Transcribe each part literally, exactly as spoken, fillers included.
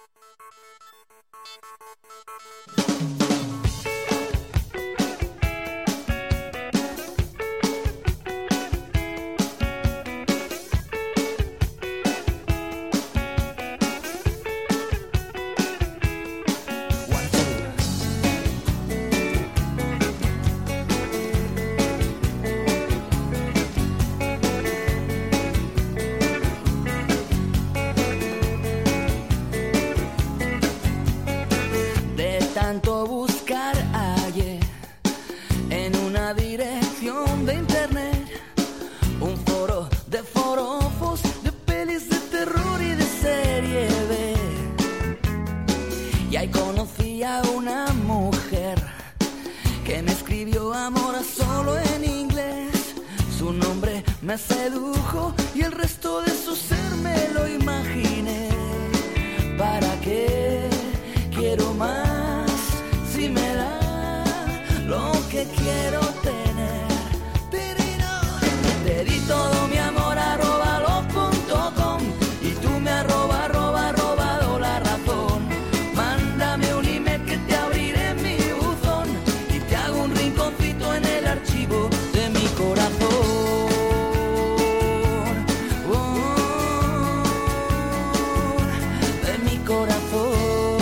Tanto buscar hallé en una dirección de internet un foro de forofos, de pelis de terror y de serie B. Y ahí conocí a una mujer que me escribió amor a solo en inglés. Su nombre me sedujo y el resto de su ser me lo imaginé. ¿Para qué quiero más? Si me da lo que quiero tener. Te di todo mi amor arroba lo punto com y tú me arroba arroba robado la razón. Mándame un email que te abriré mi buzón y te hago un rinconcito en el archivo de mi corazón. Oh, de mi corazón.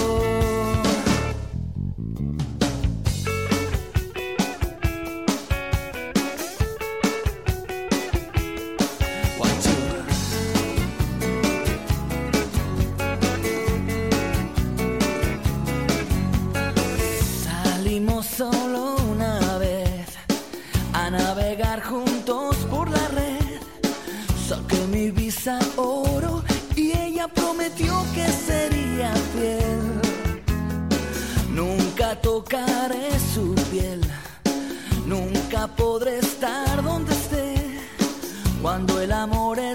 Solo una vez a navegar juntos por la red. Saqué mi visa oro y ella prometió que sería fiel. Nunca tocaré su piel, nunca podré estar donde esté. Cuando el amor es